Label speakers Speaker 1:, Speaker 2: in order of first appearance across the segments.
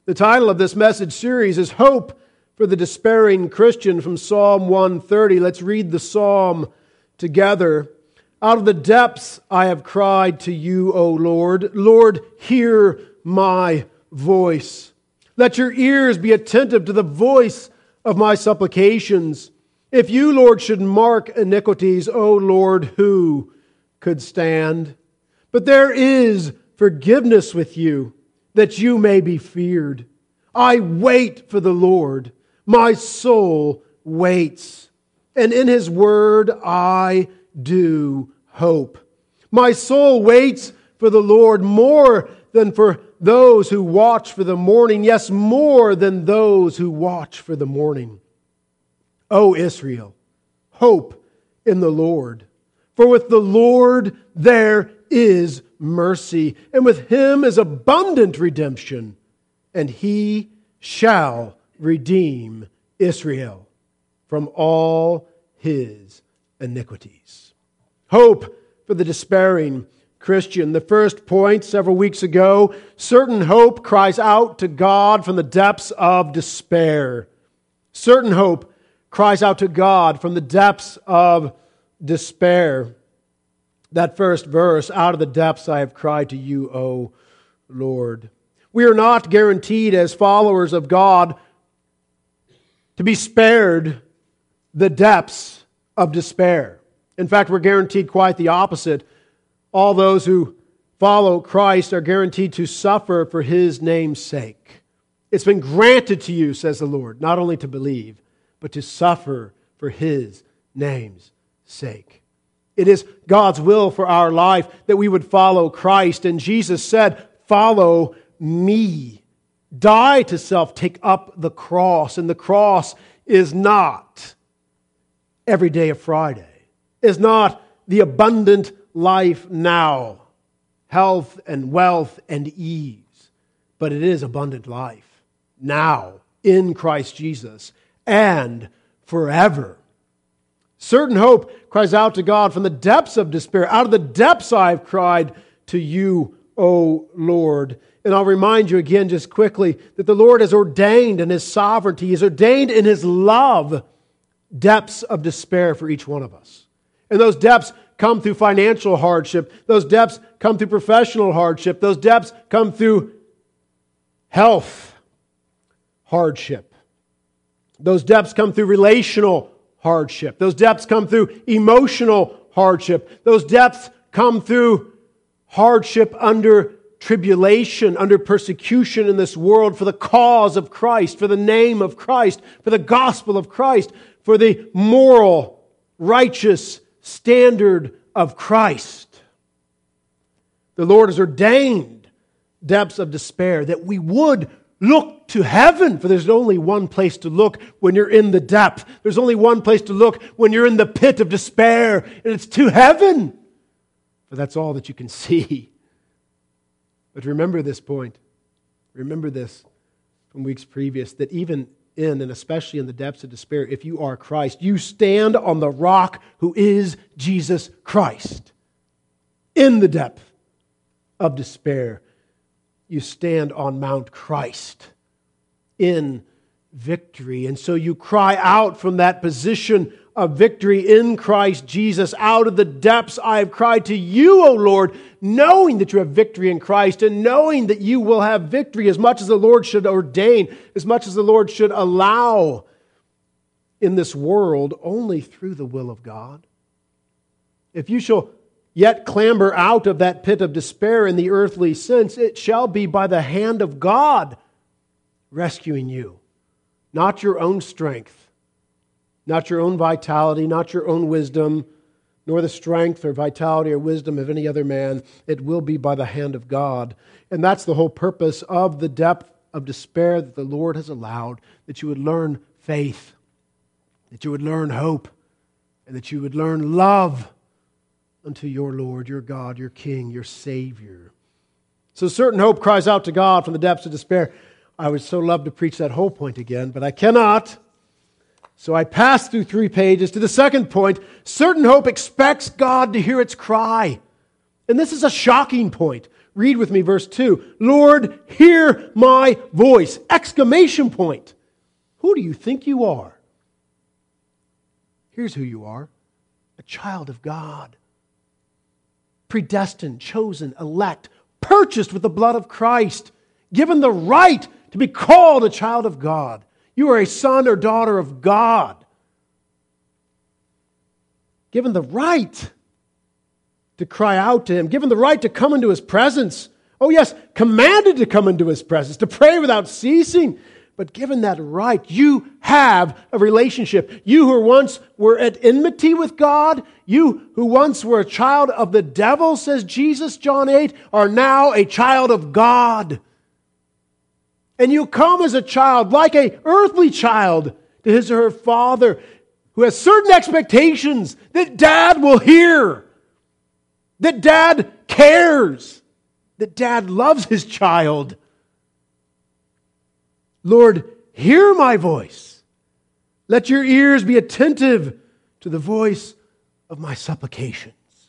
Speaker 1: The title of this message series is Hope for the Despairing Christian from Psalm 130. Let's read the psalm together. Out of the depths I have cried to you, O Lord. Lord, hear my voice. Let your ears be attentive to the voice of my supplications. If you, Lord, should mark iniquities, O Lord, who could stand? But there is forgiveness with you, that you may be feared. I wait for the Lord. My soul waits, and in His word I do hope. My soul waits for the Lord more than for those who watch for the morning. Yes, more than those who watch for the morning. O Israel, hope in the Lord. For with the Lord there is mercy, and with Him is abundant redemption, and He shall redeem Israel from all his iniquities. Hope for the despairing Christian. The first point several weeks ago, certain hope cries out to God from the depths of despair. Certain hope cries out to God from the depths of despair. That first verse, out of the depths I have cried to you, O Lord. We are not guaranteed as followers of God to be spared the depths of despair. In fact, we're guaranteed quite the opposite. All those who follow Christ are guaranteed to suffer for His name's sake. It's been granted to you, says the Lord, not only to believe, but to suffer for His name's sake. It is God's will for our life that we would follow Christ. And Jesus said, follow me. Die to self, take up the cross. And the cross is not every day of Friday. Is not the abundant life now. Health and wealth and ease. But it is abundant life now in Christ Jesus and forever. Certain hope cries out to God from the depths of despair. Out of the depths I have cried to you, O Lord. And I'll remind you again just quickly that the Lord has ordained in His sovereignty, He has ordained in His love depths of despair for each one of us. And those depths come through financial hardship. Those depths come through professional hardship. Those depths come through health hardship. Those depths come through relational hardship. Those depths come through emotional hardship. Those depths come through hardship under tribulation, under persecution in this world for the cause of Christ, for the name of Christ, for the gospel of Christ, for the moral, righteous standard of Christ. The Lord has ordained depths of despair that we would look to heaven, for there's only one place to look when you're in the depth. There's only one place to look when you're in the pit of despair, and it's to heaven. For that's all that you can see. But remember this point. Remember this from weeks previous, that even in and especially in the depths of despair, if you are Christ, you stand on the rock who is Jesus Christ. In the depth of despair, you stand on Mount Christ in victory. And so you cry out from that position of victory in Christ Jesus. Out of the depths I have cried to you, O Lord, knowing that you have victory in Christ and knowing that you will have victory as much as the Lord should ordain, as much as the Lord should allow in this world, only through the will of God. If you shall yet clamber out of that pit of despair in the earthly sense, it shall be by the hand of God rescuing you, not your own strength, not your own vitality, not your own wisdom, nor the strength or vitality or wisdom of any other man. It will be by the hand of God. And that's the whole purpose of the depth of despair that the Lord has allowed, that you would learn faith, that you would learn hope, and that you would learn love unto your Lord, your God, your King, your Savior. So certain hope cries out to God from the depths of despair. I would so love to preach that whole point again, but I cannot. So I pass through 3 pages to the second point. Certain hope expects God to hear its cry. And this is a shocking point. Read with me verse 2. Lord, hear my voice! Exclamation point. Who do you think you are? Here's who you are. A child of God. Predestined, chosen, elect, purchased with the blood of Christ, given the right to be called a child of God. You are a son or daughter of God. Given the right to cry out to Him, given the right to come into His presence. Oh yes, commanded to come into His presence, to pray without ceasing. But given that right, you have a relationship. You who once were at enmity with God, you who once were a child of the devil, says Jesus, John 8, are now a child of God. And you come as a child, like an earthly child, to his or her father, who has certain expectations that dad will hear, that dad cares, that dad loves his child. Lord, hear my voice. Let your ears be attentive to the voice of my supplications.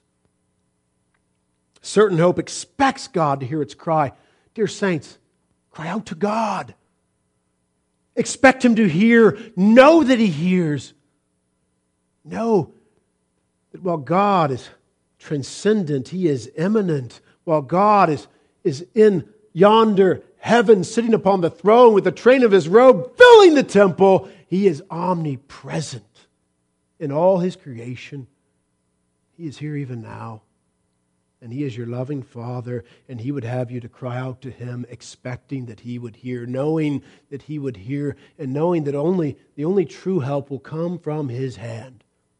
Speaker 1: Certain hope expects God to hear its cry. Dear saints, cry out to God. Expect Him to hear. Know that He hears. Know that while God is transcendent, He is immanent. While God is in yonder heaven, sitting upon the throne with the train of His robe filling the temple, He is omnipresent in all His creation. He is here even now. And He is your loving Father, and He would have you to cry out to Him, expecting that He would hear, knowing that He would hear, and knowing that the only true help will come from His hand.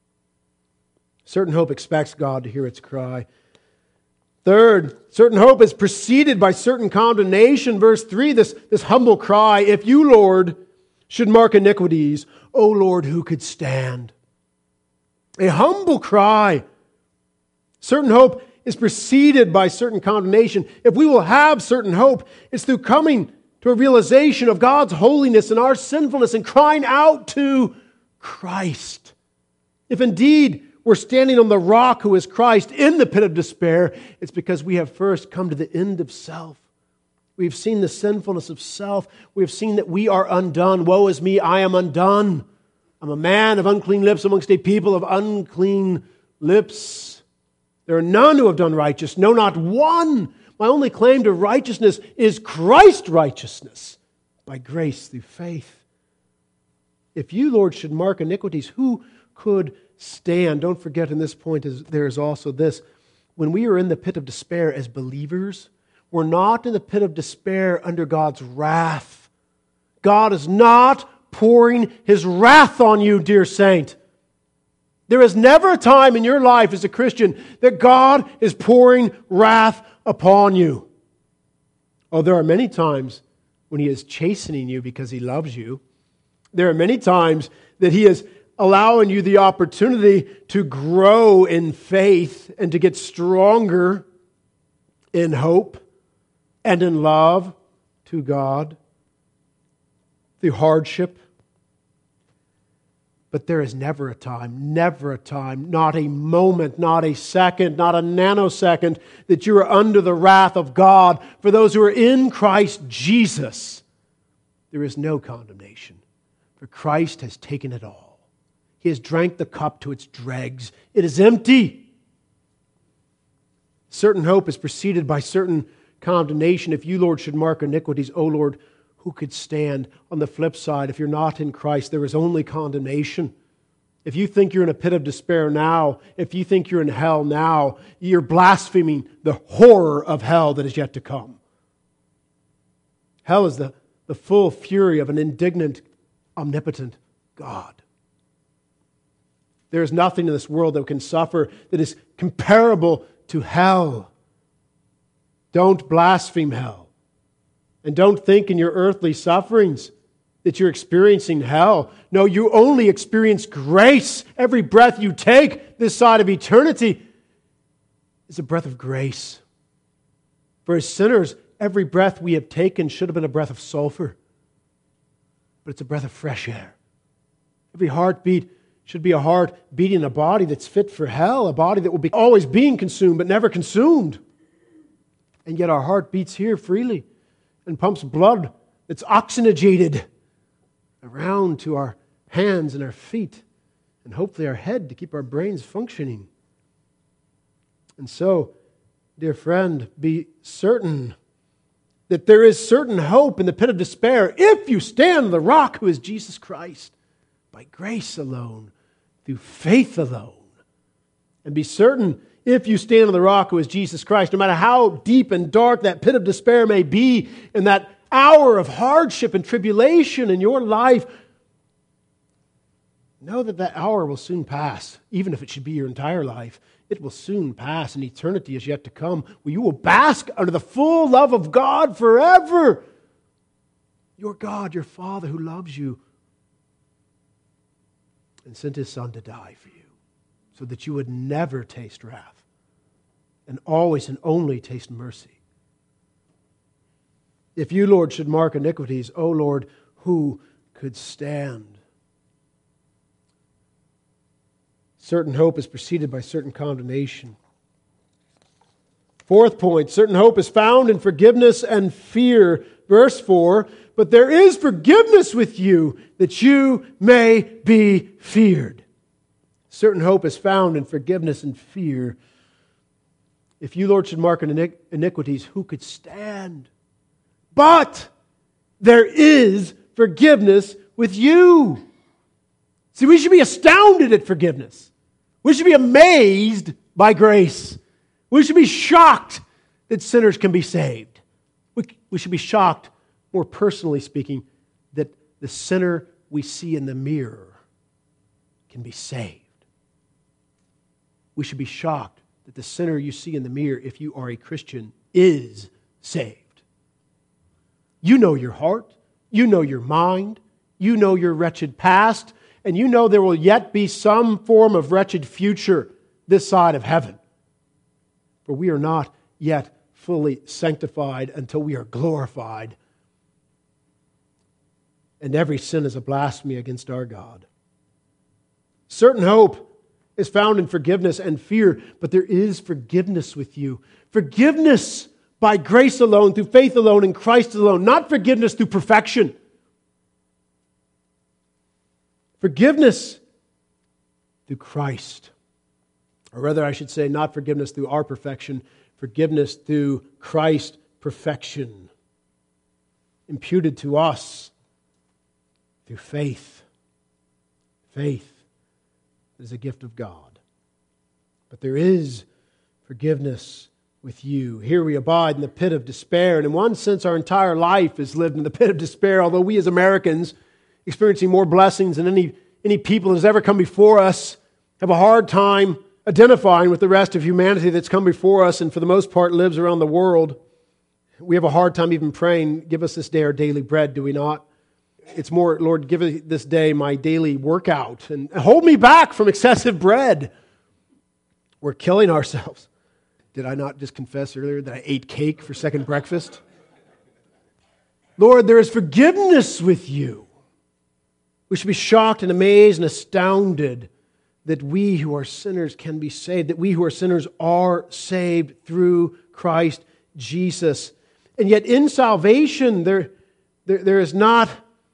Speaker 1: Certain hope expects God to hear its cry. Third, certain hope is preceded by certain condemnation. Verse 3, this humble cry, if you, Lord, should mark iniquities, O Lord, who could stand? A humble cry. Certain hope is preceded by certain condemnation. If we will have certain hope, it's through coming to a realization of God's holiness and our sinfulness and crying out to Christ. If indeed we're standing on the rock who is Christ in the pit of despair, it's because we have first come to the end of self. We've seen the sinfulness of self. We've seen that we are undone. Woe is me, I am undone. I'm a man of unclean lips amongst a people of unclean lips. There are none who have done righteous, no, not one. My only claim to righteousness is Christ's righteousness by grace through faith. If you, Lord, should mark iniquities, who could stand? Don't forget in this point there is also this. When we are in the pit of despair as believers, we're not in the pit of despair under God's wrath. God is not pouring His wrath on you, dear saint. There is never a time in your life as a Christian that God is pouring wrath upon you. Oh, there are many times when He is chastening you because He loves you. There are many times that He is allowing you the opportunity to grow in faith and to get stronger in hope and in love to God through hardship. But there is never a time, not a moment, not a second, not a nanosecond that you are under the wrath of God. For those who are in Christ Jesus, there is no condemnation, for Christ has taken it all. He has drank the cup to its dregs. It is empty. Certain hope is preceded by certain condemnation. If you, Lord, should mark iniquities, O Lord, who could stand? On the flip side, if you're not in Christ, there is only condemnation. If you think you're in a pit of despair now, if you think you're in hell now, you're blaspheming the horror of hell that is yet to come. Hell is the full fury of an indignant, omnipotent God. There is nothing in this world that can suffer that is comparable to hell. Don't blaspheme hell. And don't think in your earthly sufferings that you're experiencing hell. No, you only experience grace. Every breath you take this side of eternity is a breath of grace. For as sinners, every breath we have taken should have been a breath of sulfur. But it's a breath of fresh air. Every heartbeat should be a heart beating a body that's fit for hell, a body that will be always being consumed but never consumed. And yet our heart beats here freely and pumps blood that's oxygenated around to our hands and our feet and hopefully our head to keep our brains functioning. And so, dear friend, be certain that there is certain hope in the pit of despair if you stand on the rock who is Jesus Christ, by grace alone, through faith alone. And be certain if you stand on the rock who is Jesus Christ, no matter how deep and dark that pit of despair may be, in that hour of hardship and tribulation in your life, know that that hour will soon pass, even if it should be your entire life. It will soon pass, and eternity is yet to come, where you will bask under the full love of God forever. Your God, your Father who loves you and sent His Son to die for you, so that you would never taste wrath and always and only taste mercy. If you, Lord, should mark iniquities, O Lord, who could stand? Certain hope is preceded by certain condemnation. Fourth point, certain hope is found in forgiveness and fear. Verse 4, but there is forgiveness with you that you may be feared. Certain hope is found in forgiveness and fear. If you, Lord, should mark iniquities, who could stand? But there is forgiveness with you. See, we should be astounded at forgiveness. We should be amazed by grace. We should be shocked that sinners can be saved. We should be shocked, more personally speaking, that the sinner we see in the mirror can be saved. We should be shocked that the sinner you see in the mirror, if you are a Christian, is saved. You know your heart. You know your mind. You know your wretched past. And you know there will yet be some form of wretched future this side of heaven. For we are not yet fully sanctified until we are glorified. And every sin is a blasphemy against our God. Certain hope is found in forgiveness and fear, but there is forgiveness with you. Forgiveness by grace alone, through faith alone, in Christ alone. Not forgiveness through perfection. Forgiveness through Christ. Or rather, I should say, not forgiveness through our perfection, forgiveness through Christ's perfection, imputed to us through faith. Faith is a gift of God. But there is forgiveness with you. Here we abide in the pit of despair, and in one sense our entire life is lived in the pit of despair, although we as Americans, experiencing more blessings than any people that has ever come before us, have a hard time identifying with the rest of humanity that's come before us and for the most part lives around the world. We have a hard time even praying, give us this day our daily bread, do we not? It's more, Lord, give me this day my daily workout and hold me back from excessive bread. We're killing ourselves. Did I not just confess earlier that I ate cake for second breakfast? Lord, there is forgiveness with you. We should be shocked and amazed and astounded that we who are sinners can be saved, that we who are sinners are saved through Christ Jesus. And yet in salvation, there is not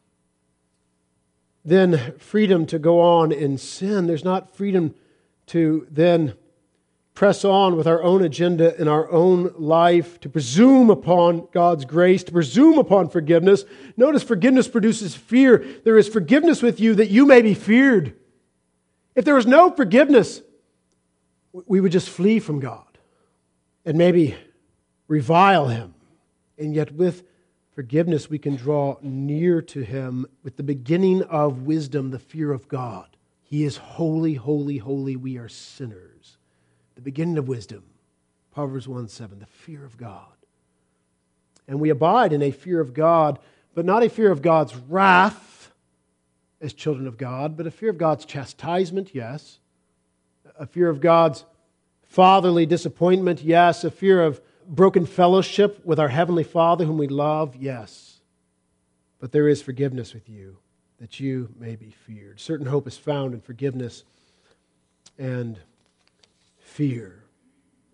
Speaker 1: then freedom to go on in sin. There's not freedom to then press on with our own agenda in our own life, to presume upon God's grace, to presume upon forgiveness. Notice forgiveness produces fear. There is forgiveness with you that you may be feared. If there was no forgiveness, we would just flee from God and maybe revile Him. And yet with forgiveness, we can draw near to Him with the beginning of wisdom, the fear of God. He is holy, holy, holy. We are sinners. The beginning of wisdom, Proverbs 1:7, the fear of God. And we abide in a fear of God, but not a fear of God's wrath as children of God, but a fear of God's chastisement, yes. A fear of God's fatherly disappointment, yes. A fear of broken fellowship with our Heavenly Father whom we love, yes. But there is forgiveness with you, that you may be feared. Certain hope is found in forgiveness and fear.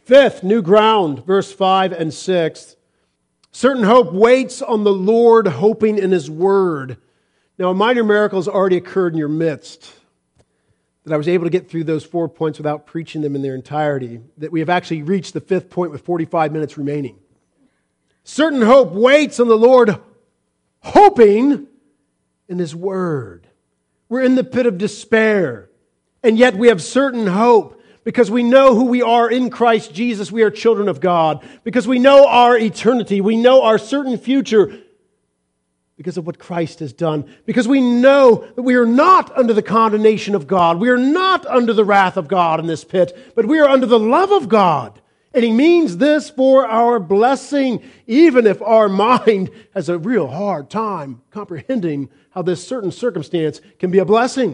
Speaker 1: Fifth, new ground, verse 5 and 6. Certain hope waits on the Lord, hoping in His word. Now, a minor miracle has already occurred in your midst. That I was able to get through those 4 points without preaching them in their entirety. That we have actually reached the fifth point with 45 minutes remaining. Certain hope waits on the Lord, hoping in His word. We're in the pit of despair, and yet we have certain hope because we know who we are in Christ Jesus. We are children of God. Because we know our eternity. We know our certain future because of what Christ has done. Because we know that we are not under the condemnation of God. We are not under the wrath of God in this pit, but we are under the love of God. And He means this for our blessing, even if our mind has a real hard time comprehending how this certain circumstance can be a blessing.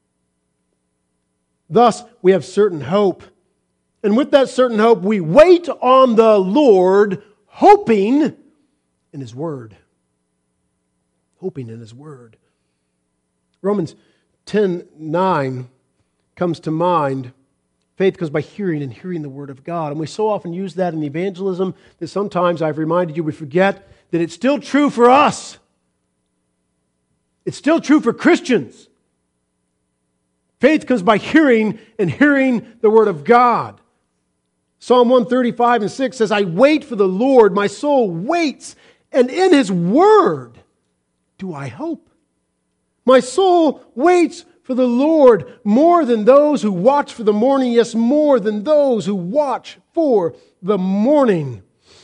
Speaker 1: Thus, we have certain hope. And with that certain hope, we wait on the Lord, hoping in His word. Hoping in His word. Romans 10:9 comes to mind. Faith comes by hearing, and hearing the word of God. And we so often use that in evangelism that sometimes I've reminded you we forget that it's still true for us. It's still true for Christians. Faith comes by hearing, and hearing the word of God. Psalm 135 and 6 says, I wait for the Lord, my soul waits, and in His word do I hope. My soul waits for the Lord more than those who watch for the morning, yes, more than those who watch for the morning.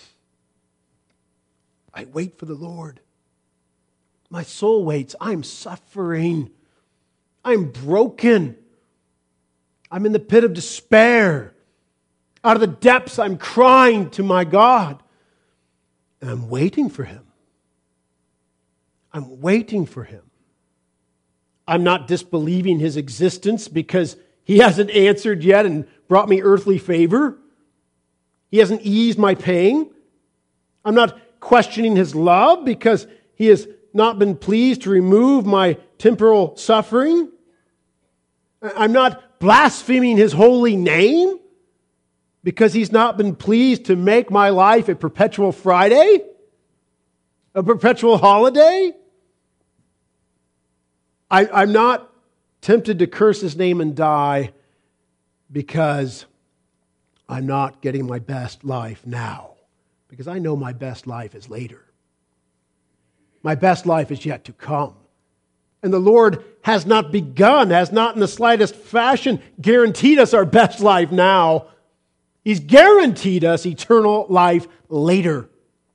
Speaker 1: I wait for the Lord. My soul waits. I'm suffering. I'm broken. I'm in the pit of despair. Out of the depths, I'm crying to my God. And I'm waiting for Him. I'm waiting for Him. I'm not disbelieving His existence because He hasn't answered yet and brought me earthly favor. He hasn't eased my pain. I'm not questioning His love because He has not been pleased to remove my temporal suffering. I'm not blaspheming His holy name because He's not been pleased to make my life a perpetual Friday, a perpetual holiday. I'm not tempted to curse His name and die because I'm not getting my best life now. Because I know my best life is later. My best life is yet to come. And the Lord has not begun, has not in the slightest fashion guaranteed us our best life now. He's guaranteed us eternal life later.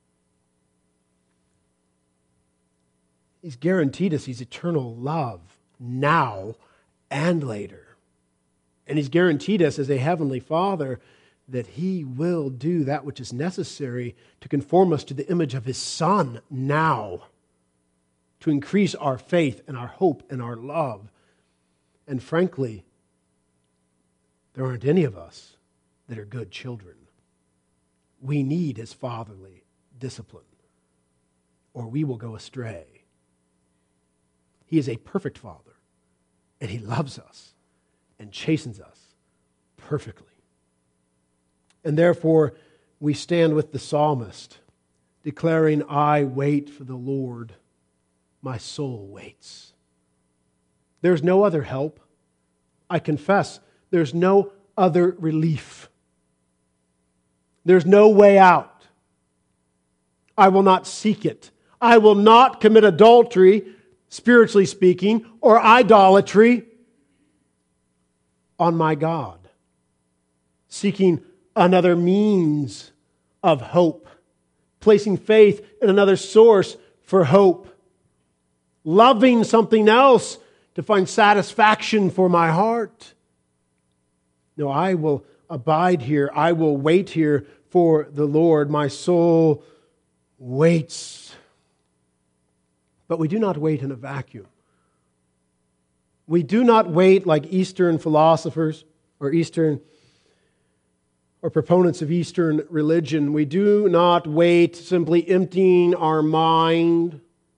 Speaker 1: He's guaranteed us His eternal love now and later. And He's guaranteed us as a heavenly Father that He will do that which is necessary to conform us to the image of His Son now, to increase our faith and our hope and our love. And frankly, there aren't any of us that are good children. We need His fatherly discipline, or we will go astray. He is a perfect Father, and He loves us and chastens us perfectly. And therefore, we stand with the psalmist, declaring, I wait for the Lord, my soul waits. There's no other help. I confess, there's no other relief. There's no way out. I will not seek it. I will not commit adultery, spiritually speaking, or idolatry on my God, seeking another means of hope, placing faith in another source for hope, loving something else to find satisfaction for my heart. No, I will abide here. I will wait here for the Lord. My soul waits. But we do not wait in a vacuum. We do not wait like Eastern philosophers or proponents of Eastern religion. We do not wait simply emptying our mind,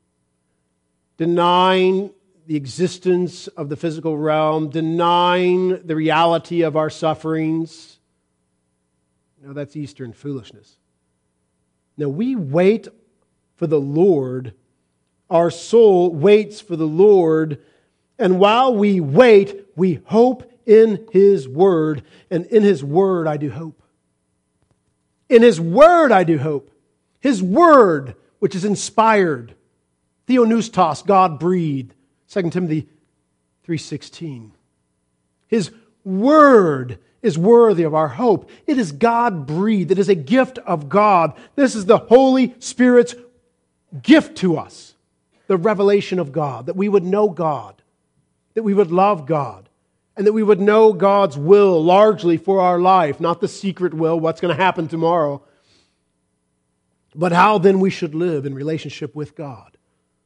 Speaker 1: denying the existence of the physical realm, denying the reality of our sufferings. No, that's Eastern foolishness. No, we wait for the Lord. Our soul waits for the Lord. And while we wait, we hope in His Word. And in His Word, I do hope. In His Word, I do hope. His Word, which is inspired. Theopneustos, God-breathed. 2 Timothy 3:16. His Word is worthy of our hope. It is God-breathed. It is a gift of God. This is the Holy Spirit's gift to us. The revelation of God. That we would know God. That we would love God. And that we would know God's will largely for our life. Not the secret will, what's going to happen tomorrow. But how then we should live in relationship with God.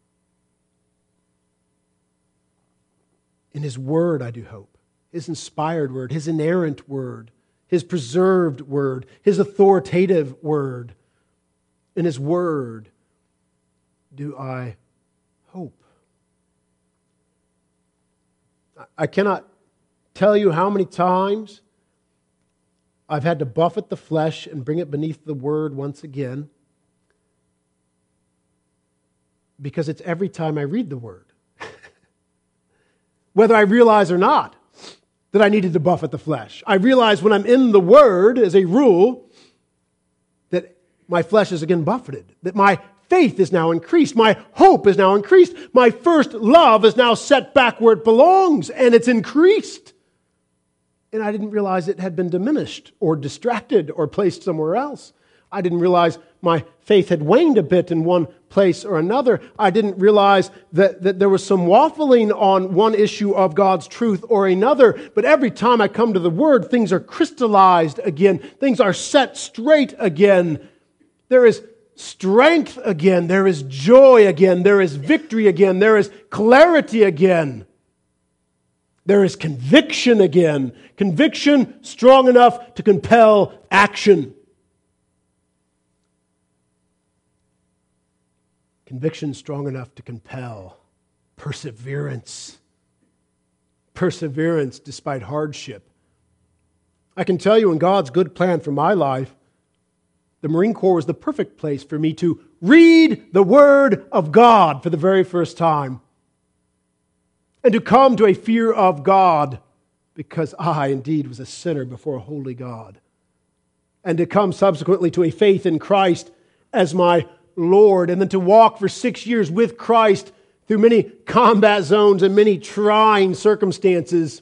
Speaker 1: In His Word I do hope. His inspired Word, His inerrant Word, His preserved Word, His authoritative Word. In His Word do I hope. I cannot tell you how many times I've had to buffet the flesh and bring it beneath the Word once again, because it's every time I read the Word. Whether I realize or not that I needed to buffet the flesh. I realize when I'm in the Word, as a rule, that my flesh is again buffeted, that my faith is now increased, my hope is now increased, my first love is now set back where it belongs, and it's increased. And I didn't realize it had been diminished or distracted or placed somewhere else. I didn't realize my faith had waned a bit in one place or another. I didn't realize that there was some waffling on one issue of God's truth or another. But every time I come to the Word, things are crystallized again. Things are set straight again. There is strength again. There is joy again. There is victory again. There is clarity again. There is conviction again. Conviction strong enough to compel action. Conviction strong enough to compel perseverance. Perseverance despite hardship. I can tell you in God's good plan for my life, the Marine Corps was the perfect place for me to read the Word of God for the very first time. And to come to a fear of God, because I indeed was a sinner before a holy God. And to come subsequently to a faith in Christ as my Lord, and then to walk for 6 years with Christ through many combat zones and many trying circumstances.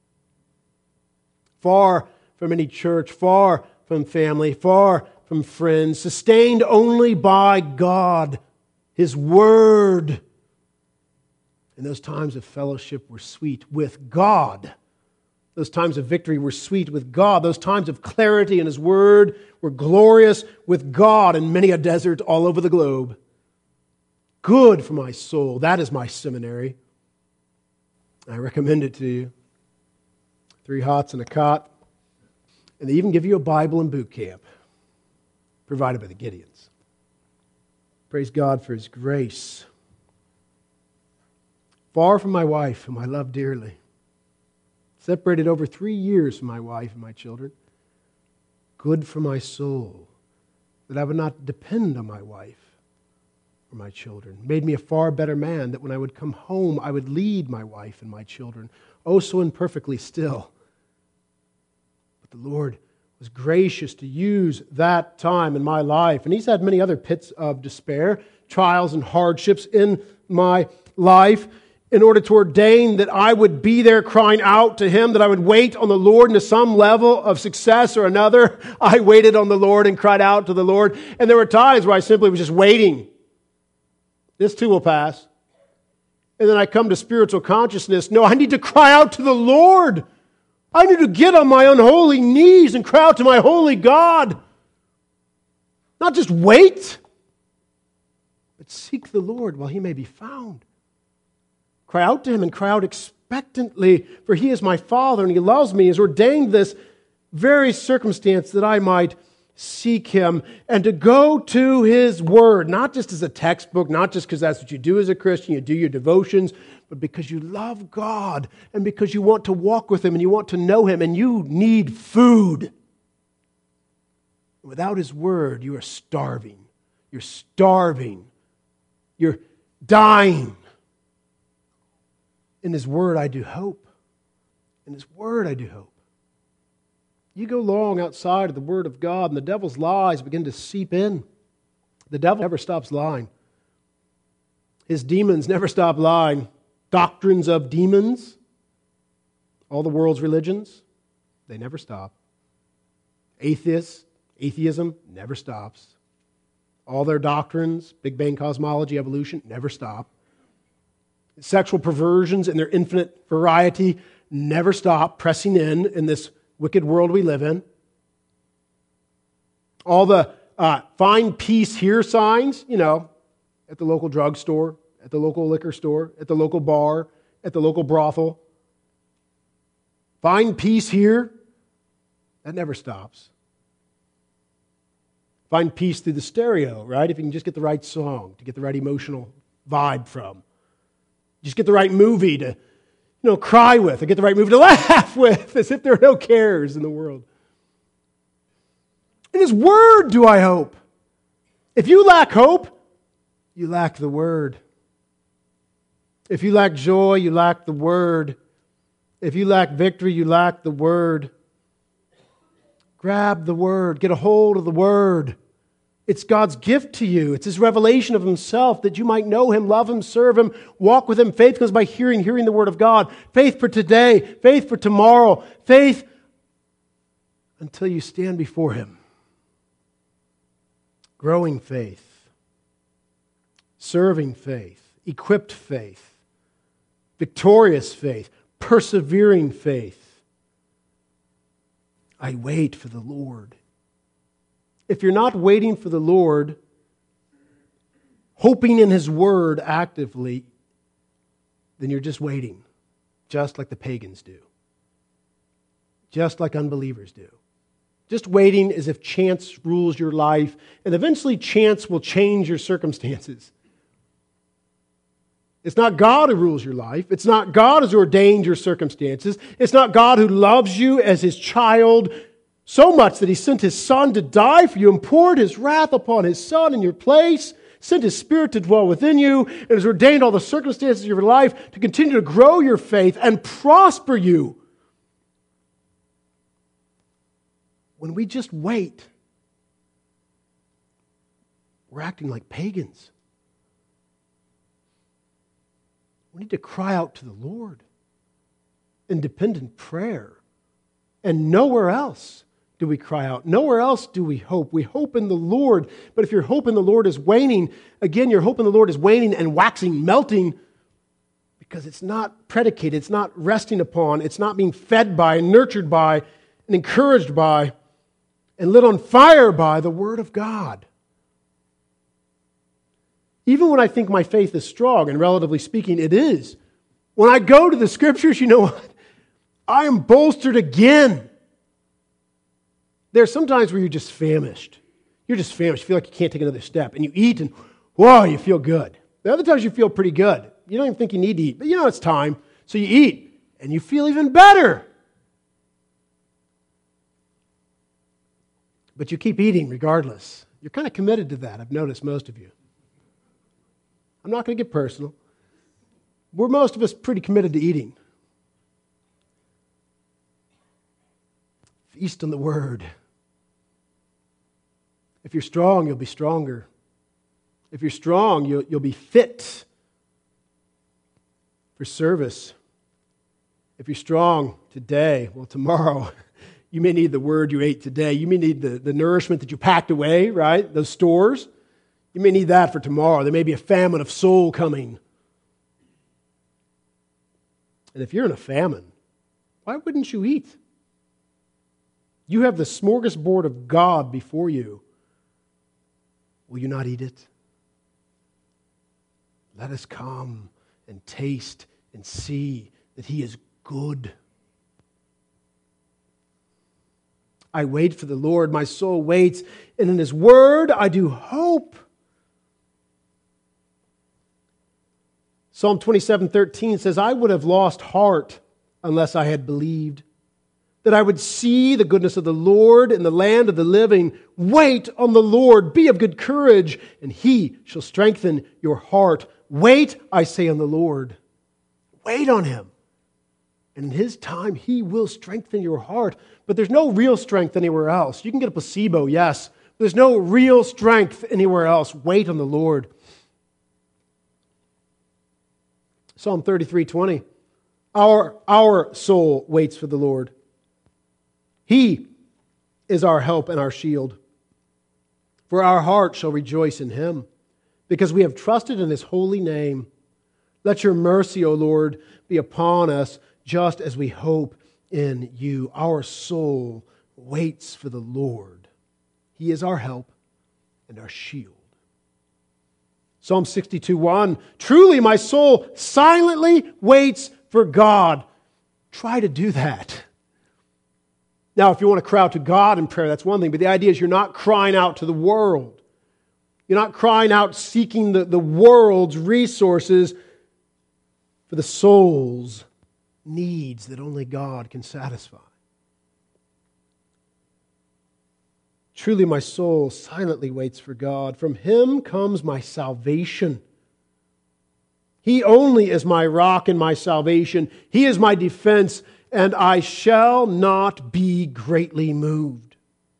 Speaker 1: Far from any church, far from family, far from friends, sustained only by God, His Word. And those times of fellowship were sweet with God. Those times of victory were sweet with God. Those times of clarity in His Word were glorious with God in many a desert all over the globe. Good for my soul. That is my seminary. I recommend it to you. 3 hots and a cot. And they even give you a Bible in boot camp, provided by the Gideons. Praise God for His grace. Far from my wife, whom I love dearly. Separated over 3 years from my wife and my children. Good for my soul, that I would not depend on my wife or my children. Made me a far better man, that when I would come home, I would lead my wife and my children. Oh, so imperfectly still. But the Lord was gracious to use that time in my life. And He's had many other pits of despair, trials and hardships in my life, in order to ordain that I would be there crying out to Him, that I would wait on the Lord into some level of success or another. I waited on the Lord and cried out to the Lord. And there were times where I simply was just waiting. This too will pass. And then I come to spiritual consciousness. No, I need to cry out to the Lord. I need to get on my unholy knees and cry out to my holy God. Not just wait, but seek the Lord while He may be found. Cry out to Him and cry out expectantly, for He is my Father and He loves me. He has ordained this very circumstance that I might seek Him and to go to His Word, not just as a textbook, not just because that's what you do as a Christian, you do your devotions, but because you love God and because you want to walk with Him and you want to know Him and you need food. Without His Word, you are starving. You're starving. You're dying. In His Word, I do hope. In His Word, I do hope. You go long outside of the Word of God, and the devil's lies begin to seep in. The devil never stops lying. His demons never stop lying. Doctrines of demons, all the world's religions, they never stop. Atheism never stops. All their doctrines, Big Bang cosmology, evolution, never stop. Sexual perversions in their infinite variety never stop pressing in this wicked world we live in. All the find peace here signs, at the local drugstore, at the local liquor store, at the local bar, at the local brothel. Find peace here. That never stops. Find peace through the stereo, right? If you can just get the right song, to get the right emotional vibe from. Just get the right movie to, cry with, or get the right movie to laugh with, as if there are no cares in the world. In His Word do I hope. If you lack hope, you lack the Word. If you lack joy, you lack the Word. If you lack victory, you lack the Word. Grab the Word. Get a hold of the Word. It's God's gift to you. It's His revelation of Himself that you might know Him, love Him, serve Him, walk with Him. Faith comes by hearing the Word of God. Faith for today, faith for tomorrow, faith until you stand before Him. Growing faith, serving faith, equipped faith, victorious faith, persevering faith. I wait for the Lord. If you're not waiting for the Lord, hoping in His Word actively, then you're just waiting, just like the pagans do, just like unbelievers do. Just waiting as if chance rules your life, and eventually chance will change your circumstances. It's not God who rules your life. It's not God who's ordained your circumstances. It's not God who loves you as His child so much that He sent His Son to die for you and poured His wrath upon His Son in your place, sent His Spirit to dwell within you, and has ordained all the circumstances of your life to continue to grow your faith and prosper you. When we just wait, we're acting like pagans. We need to cry out to the Lord in dependent prayer. And nowhere else do we cry out. Nowhere else do we hope. We hope in the Lord. But if your hope in the Lord is waning, again, your hope in the Lord is waning and waxing, melting, because it's not predicated, it's not resting upon, it's not being fed by and nurtured by and encouraged by and lit on fire by the Word of God. Even when I think my faith is strong, and relatively speaking, it is, when I go to the Scriptures, you know what? I am bolstered again. There are some times where you're just famished. You're just famished. You feel like you can't take another step. And you eat and, whoa, you feel good. The other times you feel pretty good. You don't even think you need to eat. But it's time. So you eat. And you feel even better. But you keep eating regardless. You're kind of committed to that. I've noticed most of you. I'm not going to get personal. We're most of us pretty committed to eating. Feast on the Word. If you're strong, you'll be stronger. If you're strong, you'll be fit for service. If you're strong today, well, tomorrow, you may need the Word you ate today. You may need the nourishment that you packed away, right? Those stores. You may need that for tomorrow. There may be a famine of soul coming. And if you're in a famine, why wouldn't you eat? You have the smorgasbord of God before you. Will you not eat it? Let us come and taste and see that He is good. I wait for the Lord, my soul waits, and in His Word I do hope. Psalm 27:13 says, I would have lost heart unless I had believed that I would see the goodness of the Lord in the land of the living. Wait on the Lord, be of good courage, and He shall strengthen your heart. Wait, I say, on the Lord. Wait on Him. And in His time, He will strengthen your heart. But there's no real strength anywhere else. You can get a placebo, yes. But there's no real strength anywhere else. Wait on the Lord. Psalm 33:20. Our soul waits for the Lord. He is our help and our shield. For our heart shall rejoice in Him, because we have trusted in His holy name. Let your mercy, O Lord, be upon us, just as we hope in you. Our soul waits for the Lord. He is our help and our shield. Psalm 62:1. Truly my soul silently waits for God. Try to do that. Now, if you want to cry out to God in prayer, that's one thing. But the idea is you're not crying out to the world. You're not crying out seeking the world's resources for the soul's needs that only God can satisfy. Truly my soul silently waits for God. From Him comes my salvation. He only is my rock and my salvation. He is my defense, and I shall not be greatly moved.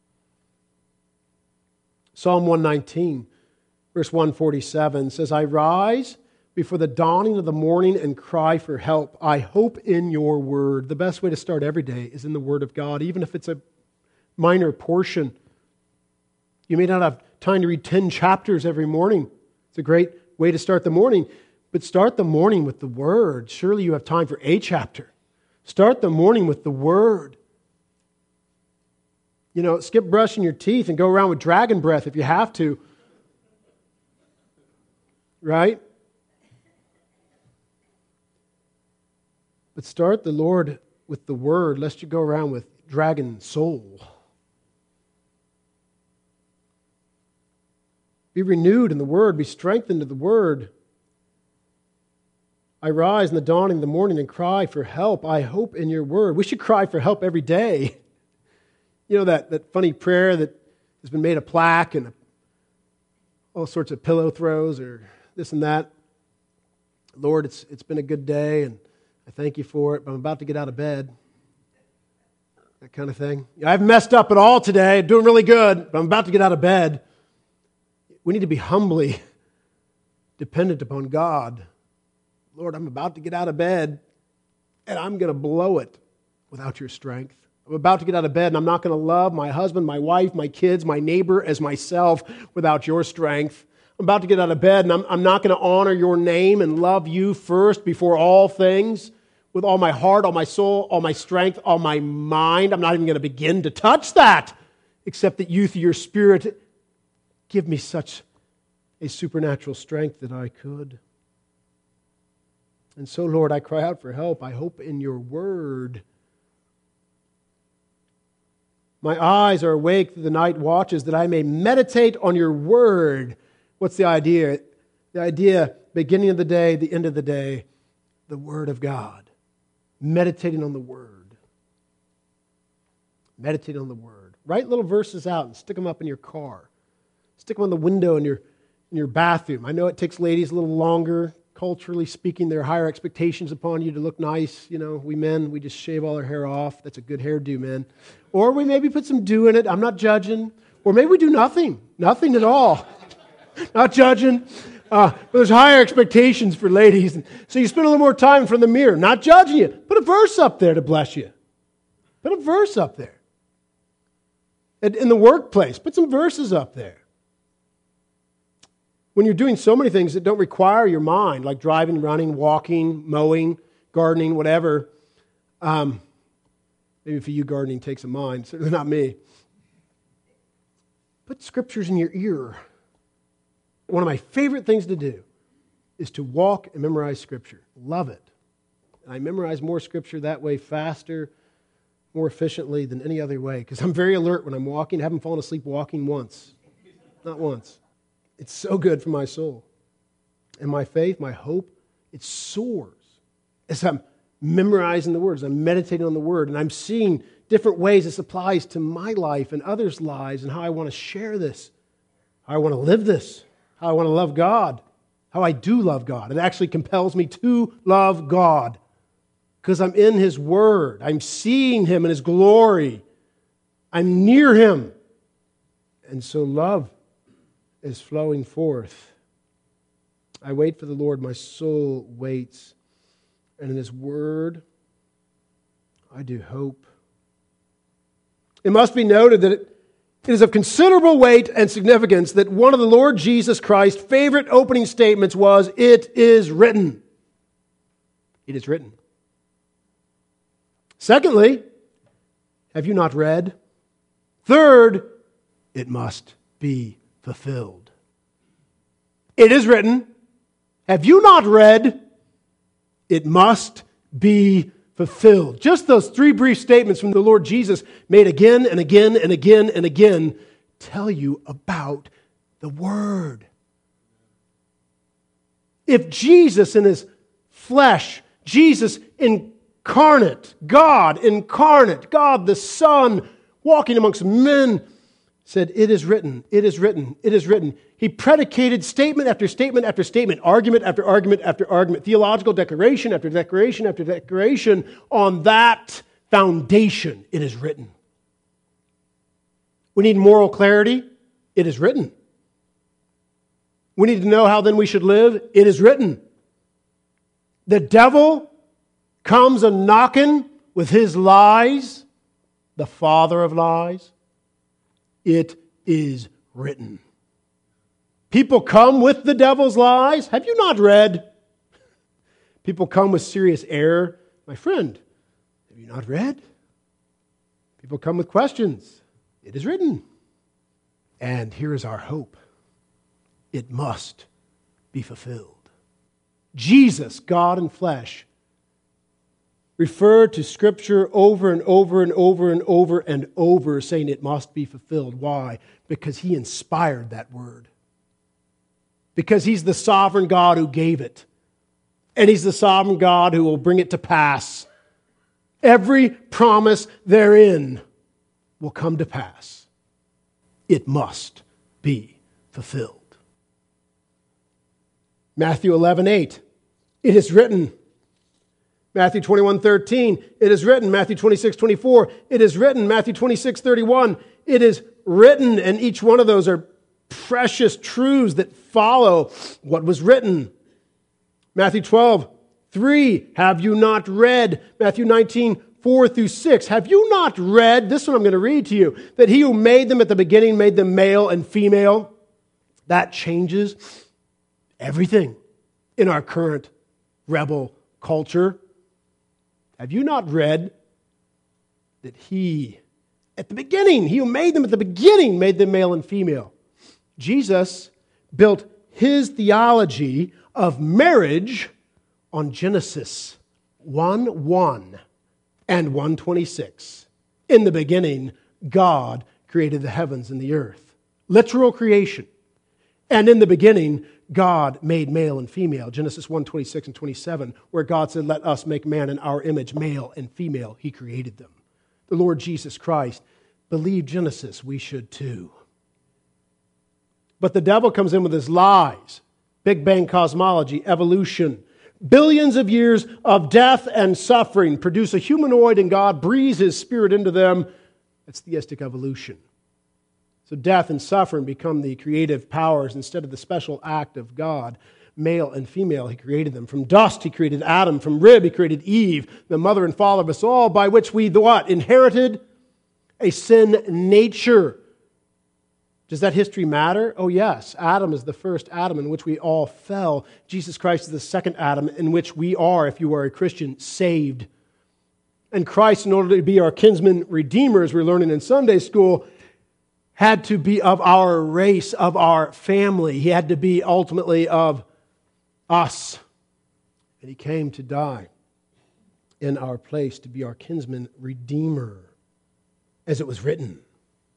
Speaker 1: Psalm 119, verse 147 says, I rise before the dawning of the morning and cry for help. I hope in your word. The best way to start every day is in the Word of God, even if it's a minor portion. You may not have time to read 10 chapters every morning. It's a great way to start the morning. But start the morning with the Word. Surely you have time for a chapter. Start the morning with the Word. You know, skip brushing your teeth and go around with dragon breath if you have to. Right? But start the Lord with the Word, lest you go around with dragon soul. Be renewed in the Word. Be strengthened in the Word. I rise in the dawning of the morning and cry for help. I hope in your word. We should cry for help every day. You know that funny prayer that has been made a plaque and all sorts of pillow throws or this and that. Lord, it's been a good day and I thank you for it, but I'm about to get out of bed. That kind of thing. I haven't messed up at all today. I'm doing really good, but I'm about to get out of bed. We need to be humbly dependent upon God. Lord, I'm about to get out of bed, and I'm going to blow it without your strength. I'm about to get out of bed, and I'm not going to love my husband, my wife, my kids, my neighbor as myself without your strength. I'm about to get out of bed, and I'm not going to honor your name and love you first before all things with all my heart, all my soul, all my strength, all my mind. I'm not even going to begin to touch that, except that you, through your Spirit, give me such a supernatural strength that I could. And so, Lord, I cry out for help. I hope in your word. My eyes are awake through the night watches that I may meditate on your word. What's the idea? The idea, beginning of the day, the end of the day, the word of God. Meditating on the word. Meditate on the word. Write little verses out and stick them up in your car. Stick them on the window in your bathroom. I know it takes ladies a little longer. Culturally speaking, there are higher expectations upon you to look nice. You know, we men, we just shave all our hair off. That's a good hairdo, men. Or we maybe put some dew in it. I'm not judging. Or maybe we do nothing. Nothing at all. Not judging. But there's higher expectations for ladies. And so you spend a little more time in front of the mirror. Not judging you. Put a verse up there to bless you. Put a verse up there. In the workplace, put some verses up there. When you're doing so many things that don't require your mind, like driving, running, walking, mowing, gardening, whatever. Maybe for you, gardening takes a mind. Certainly not me. Put scriptures in your ear. One of my favorite things to do is to walk and memorize Scripture. Love it. And I memorize more Scripture that way faster, more efficiently than any other way, because I'm very alert when I'm walking. I haven't fallen asleep walking once. Not once. It's so good for my soul. And my faith, my hope, it soars as I'm memorizing the words. I'm meditating on the Word, and I'm seeing different ways this applies to my life and others' lives and how I want to share this, how I want to live this, how I want to love God, how I do love God. It actually compels me to love God because I'm in His Word. I'm seeing Him in His glory. I'm near Him. And so love is flowing forth. I wait for the Lord. My soul waits. And in His Word, I do hope. It must be noted that it is of considerable weight and significance that one of the Lord Jesus Christ's favorite opening statements was, "It is written." It is written. Secondly, have you not read? Third, it must be fulfilled. It is written. Have you not read? It must be fulfilled. Just those three brief statements from the Lord Jesus, made again and again and again and again, tell you about the Word. If Jesus in His flesh, Jesus incarnate, God the Son, walking amongst men, said, "It is written, it is written, it is written." He predicated statement after statement after statement, argument after argument after argument, theological declaration after declaration after declaration on that foundation. It is written. We need moral clarity. It is written. We need to know how then we should live. It is written. The devil comes a-knocking with his lies, the father of lies. It is written. People come with the devil's lies. Have you not read? People come with serious error. My friend, have you not read? People come with questions. It is written. And here is our hope. It must be fulfilled. Jesus, God in flesh, referred to Scripture over and over and over and over and over, saying it must be fulfilled. Why? Because He inspired that word. Because He's the sovereign God who gave it. And He's the sovereign God who will bring it to pass. Every promise therein will come to pass. It must be fulfilled. Matthew 11:8. It is written. Matthew 21:13. It is written. Matthew 26:24. It is written. Matthew 26:31. It is written. And each one of those are precious truths that follow what was written. Matthew 12:3. Have you not read? Matthew 19:4-6. Have you not read? This one I'm going to read to you. That He who made them at the beginning made them male and female. That changes everything in our current rebel culture. Have you not read that He, at the beginning, He who made them at the beginning, made them male and female? Jesus built His theology of marriage on Genesis 1:1 and 1:26. In the beginning, God created the heavens and the earth. Literal creation. And in the beginning, God made male and female. Genesis 1:26 and 27, where God said, "Let us make man in our image, male and female." He created them. The Lord Jesus Christ believed Genesis. We should too. But the devil comes in with his lies. Big Bang cosmology, evolution. Billions of years of death and suffering produce a humanoid, and God breathes His Spirit into them. That's theistic evolution. So death and suffering become the creative powers instead of the special act of God. Male and female, He created them. From dust, He created Adam. From rib, He created Eve, the mother and father of us all, by which we, what? Inherited a sin nature. Does that history matter? Oh yes. Adam is the first Adam in which we all fell. Jesus Christ is the second Adam in which we are, if you are a Christian, saved. And Christ, in order to be our kinsman redeemer, as we're learning in Sunday school, had to be of our race, of our family. He had to be ultimately of us. And He came to die in our place to be our kinsman redeemer, as it was written.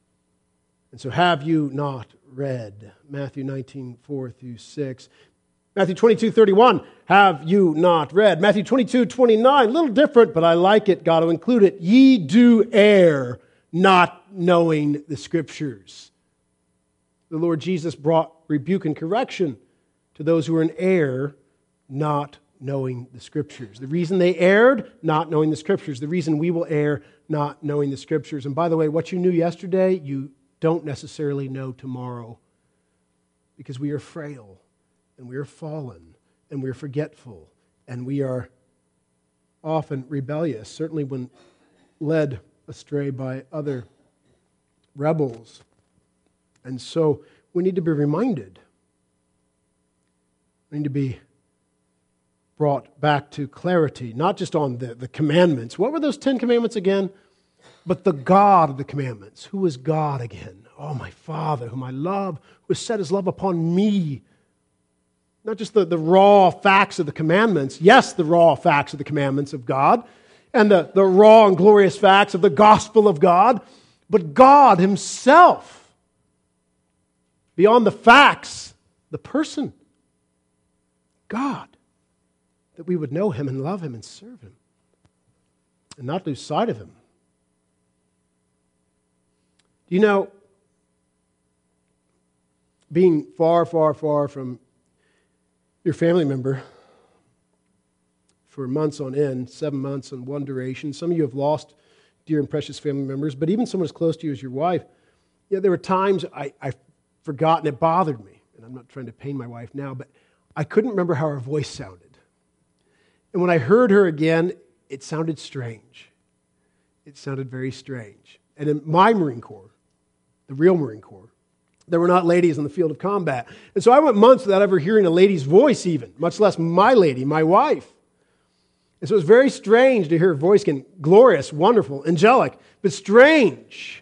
Speaker 1: And so have you not read Matthew 19:4-6? Matthew 22:31, have you not read? Matthew 22:29, a little different, but I like it. Got to include it. Ye do err, not knowing the Scriptures. The Lord Jesus brought rebuke and correction to those who were in error, not knowing the Scriptures. The reason they erred, not knowing the Scriptures. The reason we will err, not knowing the Scriptures. And by the way, what you knew yesterday, you don't necessarily know tomorrow, because we are frail, and we are fallen, and we are forgetful, and we are often rebellious, certainly when led astray by other rebels. And so we need to be reminded. We need to be brought back to clarity, not just on the commandments. What were those 10 commandments again? But the God of the commandments. Who is God again? Oh, my Father, whom I love, who has set his love upon me. Not just the raw facts of the commandments. Yes, the raw facts of the commandments of God, and the raw and glorious facts of the gospel of God, but God himself. Beyond the facts, the person, God, that we would know him and love him and serve him and not lose sight of him. Do you know, being far, far, far from your family member for months on end, 7 months in one duration, some of you have lost dear and precious family members, but even someone as close to you as your wife, there were times I forgot and it bothered me, and I'm not trying to pain my wife now, but I couldn't remember how her voice sounded. And when I heard her again, it sounded strange. It sounded very strange. And in my Marine Corps, the real Marine Corps, there were not ladies in the field of combat. And so I went months without ever hearing a lady's voice even, much less my lady, my wife. And so it was very strange to hear her voice again, glorious, wonderful, angelic, but strange.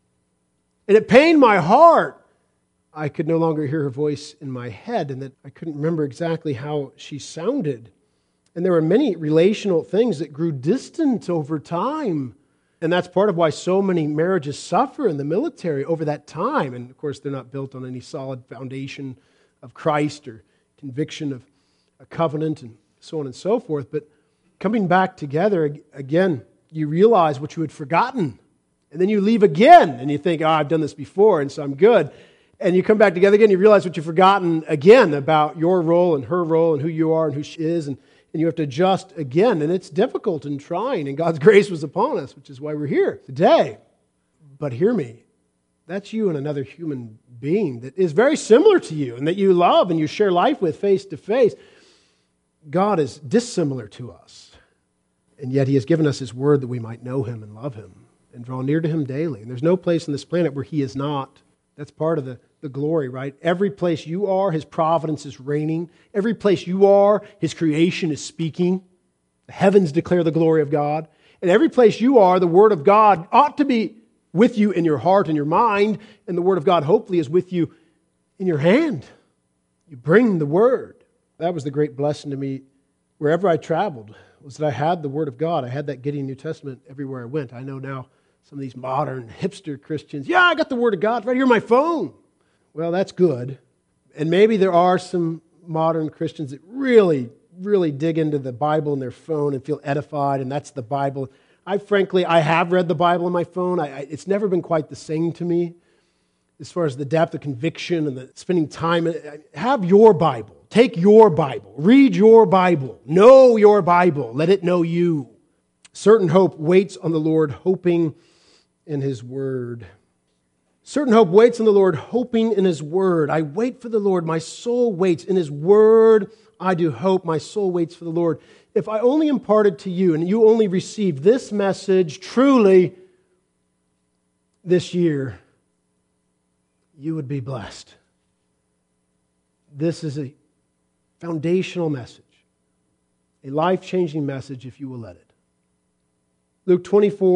Speaker 1: And it pained my heart. I could no longer hear her voice in my head, and that I couldn't remember exactly how she sounded. And there were many relational things that grew distant over time. And that's part of why so many marriages suffer in the military over that time. And of course, they're not built on any solid foundation of Christ or conviction of a covenant and so on and so forth. But coming back together, again, you realize what you had forgotten. And then you leave again, and you think, I've done this before, and so I'm good. And you come back together again, you realize what you've forgotten again about your role and her role and who you are and who she is, and you have to adjust again. And it's difficult and trying, and God's grace was upon us, which is why we're here today. But hear me, that's you and another human being that is very similar to you and that you love and you share life with face to face. God is dissimilar to us, and yet he has given us his word that we might know him and love him and draw near to him daily. And there's no place on this planet where he is not. That's part of the glory, right? Every place you are, his providence is reigning. Every place you are, his creation is speaking. The heavens declare the glory of God. And every place you are, the word of God ought to be with you in your heart and your mind, and the word of God hopefully is with you in your hand. You bring the word. That was the great blessing to me wherever I traveled, was that I had the word of God. I had that Gideon New Testament everywhere I went. I know now some of these modern hipster Christians, I got the word of God right here on my phone. Well, that's good. And maybe there are some modern Christians that really, really dig into the Bible in their phone and feel edified, and that's the Bible. I have read the Bible on my phone. It's never been quite the same to me as far as the depth of conviction and the spending time. Have your Bible. Take your Bible. Read your Bible. Know your Bible. Let it know you. Certain hope waits on the Lord, hoping in his word. Certain hope waits on the Lord, hoping in his word. I wait for the Lord. My soul waits. In his word I do hope. My soul waits for the Lord. If I only imparted to you and you only received this message truly this year, you would be blessed. This is a foundational message, a life-changing message if you will let it. Luke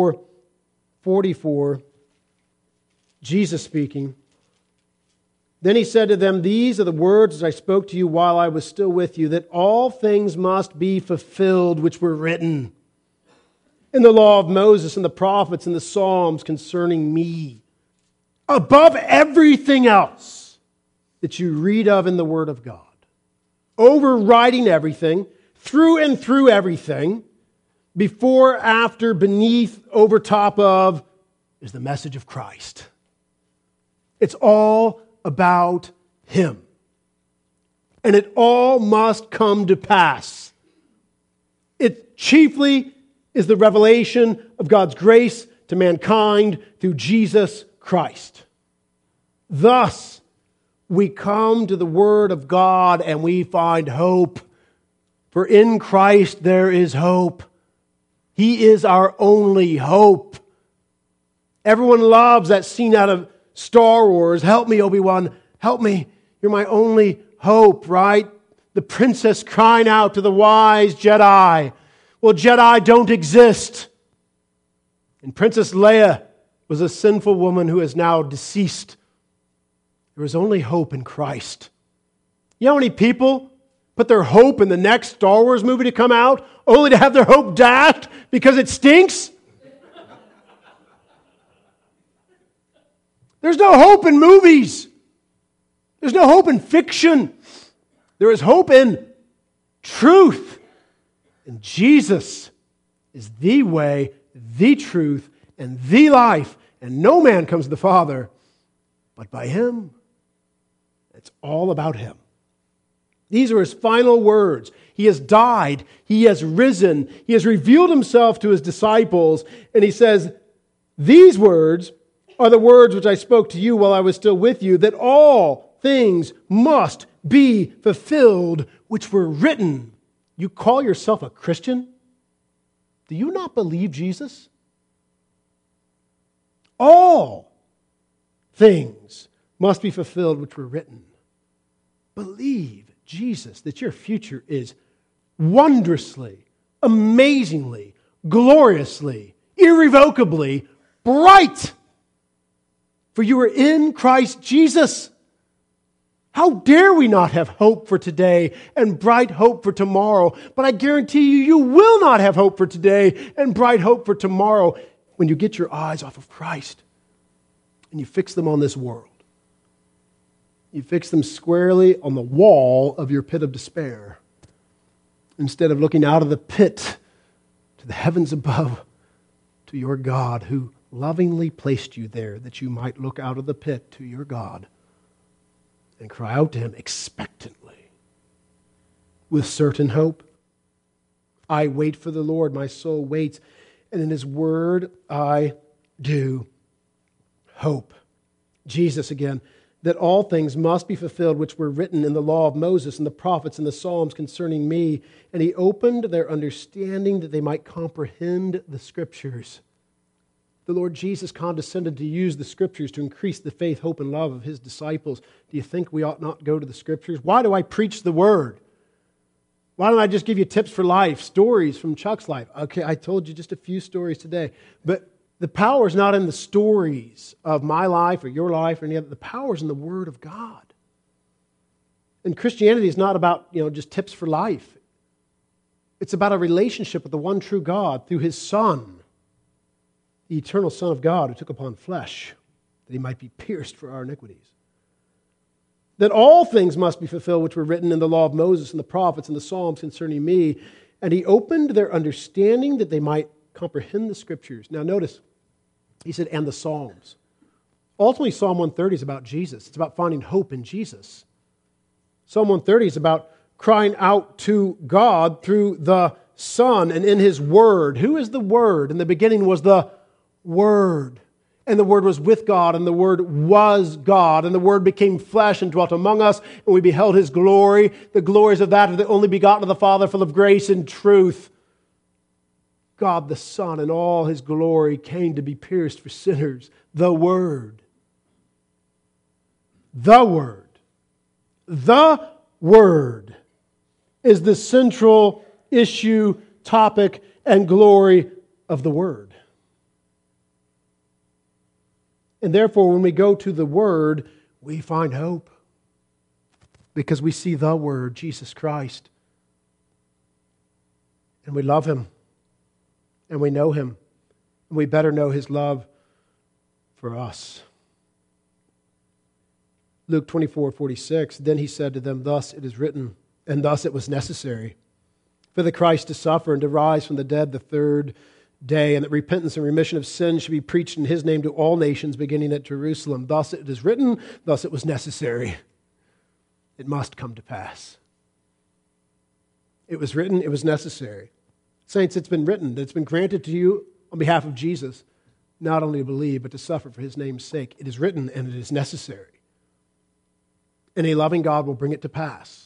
Speaker 1: 24:44, Jesus speaking. Then he said to them, these are the words that I spoke to you while I was still with you, that all things must be fulfilled which were written in the law of Moses and the prophets and the Psalms concerning me. Above everything else that you read of in the Word of God. overriding everything, through and through everything, before, after, beneath, over top of, is the message of Christ. It's all about Him. And it all must come to pass. It chiefly is the revelation of God's grace to mankind through Jesus Christ. Thus, we come to the Word of God and we find hope. For in Christ there is hope. He is our only hope. Everyone loves that scene out of Star Wars. Help me, Obi-Wan. Help me. You're my only hope, right? The princess crying out to the wise Jedi. Well, Jedi don't exist. And Princess Leia was a sinful woman who is now deceased. There is only hope in Christ. You know how many people put their hope in the next Star Wars movie to come out, only to have their hope dashed because it stinks? There's no hope in movies. There's no hope in fiction. There is hope in truth. And Jesus is the way, the truth, and the life. And no man comes to the Father but by Him. It's all about Him. These are His final words. He has died. He has risen. He has revealed Himself to His disciples. And He says, these words are the words which I spoke to you while I was still with you, that all things must be fulfilled which were written. You call yourself a Christian? Do you not believe Jesus? All things must be fulfilled which were written. Believe Jesus, that your future is wondrously, amazingly, gloriously, irrevocably bright. For you are in Christ Jesus. How dare we not have hope for today and bright hope for tomorrow? But I guarantee you, you will not have hope for today and bright hope for tomorrow when you get your eyes off of Christ and you fix them on this world. You fix them squarely on the wall of your pit of despair instead of looking out of the pit to the heavens above to your God who lovingly placed you there that you might look out of the pit to your God and cry out to Him expectantly with certain hope. I wait for the Lord, my soul waits, and in His word I do hope. Jesus again, that all things must be fulfilled which were written in the law of Moses and the prophets and the Psalms concerning me. And He opened their understanding that they might comprehend the Scriptures. The Lord Jesus condescended to use the Scriptures to increase the faith, hope, and love of His disciples. Do you think we ought not go to the Scriptures? Why do I preach the Word? Why don't I just give you tips for life, stories from Chuck's life? Okay, I told you just a few stories today. But the power is not in the stories of my life or your life or any other. The power is in the Word of God. And Christianity is not about, just tips for life. It's about a relationship with the one true God through His Son, the eternal Son of God who took upon flesh, that He might be pierced for our iniquities. That all things must be fulfilled which were written in the law of Moses and the prophets and the Psalms concerning me. And He opened their understanding that they might comprehend the Scriptures. Now notice, He said, and the Psalms. Ultimately, Psalm 130 is about Jesus. It's about finding hope in Jesus. Psalm 130 is about crying out to God through the Son and in His Word. Who is the Word? In the beginning was the Word. And the Word was with God, and the Word was God. And the Word became flesh and dwelt among us, and we beheld His glory. The glories of that of the only begotten of the Father, full of grace and truth. God the Son in all His glory came to be pierced for sinners. The Word. The Word. The Word is the central issue, topic, and glory of the Word. And therefore, when we go to the Word, we find hope. Because we see the Word, Jesus Christ. And we love Him. And we know Him. And we better know His love for us. Luke 24:46, then He said to them, thus it is written, And thus it was necessary for the Christ to suffer and to rise from the dead the third day, and that repentance and remission of sins should be preached in his name to all nations, beginning at Jerusalem. Thus it is written, thus it was necessary. It must come to pass. It was written, it was necessary. Saints, it's been written that it's been granted to you on behalf of Jesus, not only to believe, but to suffer for his name's sake. It is written and it is necessary. And a loving God will bring it to pass.